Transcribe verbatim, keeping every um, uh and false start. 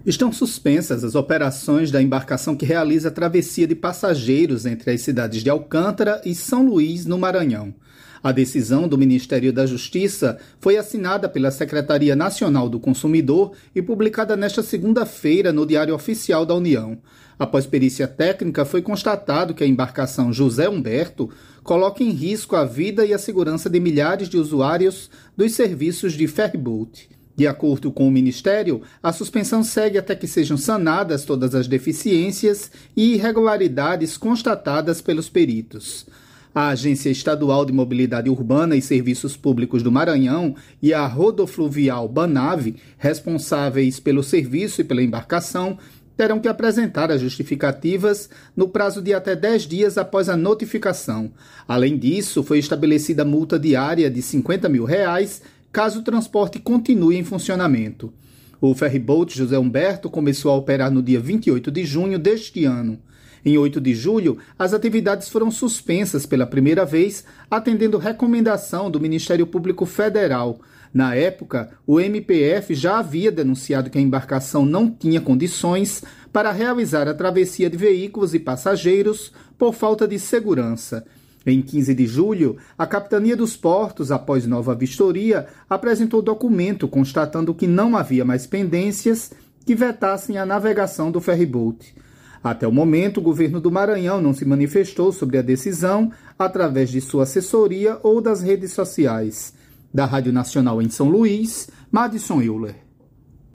Estão suspensas as operações da embarcação que realiza a travessia de passageiros entre as cidades de Alcântara e São Luís, no Maranhão. A decisão do Ministério da Justiça foi assinada pela Secretaria Nacional do Consumidor e publicada nesta segunda-feira no Diário Oficial da União. Após perícia técnica, foi constatado que a embarcação José Humberto coloca em risco a vida e a segurança de milhares de usuários dos serviços de ferryboat. De acordo com o Ministério, a suspensão segue até que sejam sanadas todas as deficiências e irregularidades constatadas pelos peritos. A Agência Estadual de Mobilidade Urbana e Serviços Públicos do Maranhão e a Rodofluvial Banave, responsáveis pelo serviço e pela embarcação, terão que apresentar as justificativas no prazo de até dez dias após a notificação. Além disso, foi estabelecida multa diária de cinquenta mil reais caso o transporte continue em funcionamento. O ferryboat José Humberto começou a operar no dia vinte e oito de junho deste ano. Em oito de julho, as atividades foram suspensas pela primeira vez, atendendo recomendação do Ministério Público Federal. Na época, o M P F já havia denunciado que a embarcação não tinha condições para realizar a travessia de veículos e passageiros por falta de segurança. Em quinze de julho, a Capitania dos Portos, após nova vistoria, apresentou documento constatando que não havia mais pendências que vetassem a navegação do ferryboat. Até o momento, o governo do Maranhão não se manifestou sobre a decisão através de sua assessoria ou das redes sociais. Da Rádio Nacional em São Luís, Madison Euler.